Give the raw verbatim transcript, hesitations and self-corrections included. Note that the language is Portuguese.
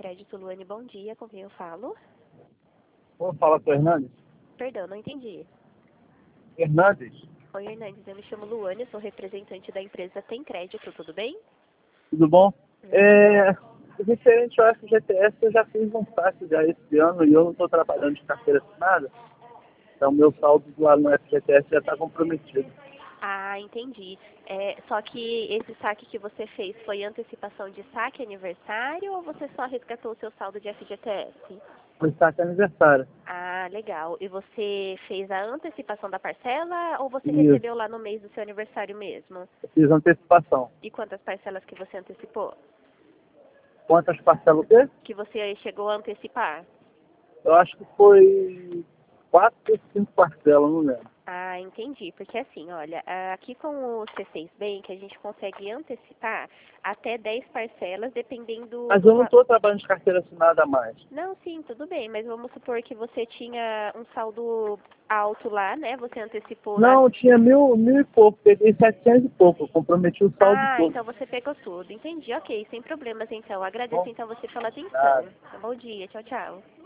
Crédito, Luane, bom dia. Com quem eu falo? Vamos falar com o Hernandes? Perdão, não entendi. Hernandes, Oi, Hernandes, eu me chamo Luane, eu sou representante da empresa Tem Crédito, tudo bem? tudo bom? Hum. É, referente ao F G T S, eu já fiz um saque já esse ano e eu não estou trabalhando de carteira assinada, então meu saldo lá no F G T S já está comprometido. Ah, entendi. É, só que esse saque que você fez foi antecipação de saque aniversário ou você só resgatou o seu saldo de F G T S? Foi saque aniversário. Ah, legal. E você fez a antecipação da parcela ou você Isso, recebeu lá no mês do seu aniversário mesmo? eu fiz antecipação. E quantas parcelas que você antecipou? Quantas parcelas o quê? Que você chegou a antecipar? Eu acho que foi quatro ou cinco parcelas, não lembro. Ah, entendi. Porque assim, olha, aqui com o C seis Bank a gente consegue antecipar até dez parcelas, dependendo Mas do eu não va- estou trabalhando de carteira assinada mais. Não, sim, tudo bem, mas vamos supor que você tinha um saldo alto lá, né? Você antecipou lá. Não, eu tinha mil, mil e pouco, peguei setecentos e pouco, eu comprometi o saldo Ah, todo. então você pegou tudo. Entendi, ok, sem problemas então. Agradeço Bom, então você pela nada. atenção. Bom dia, tchau, tchau.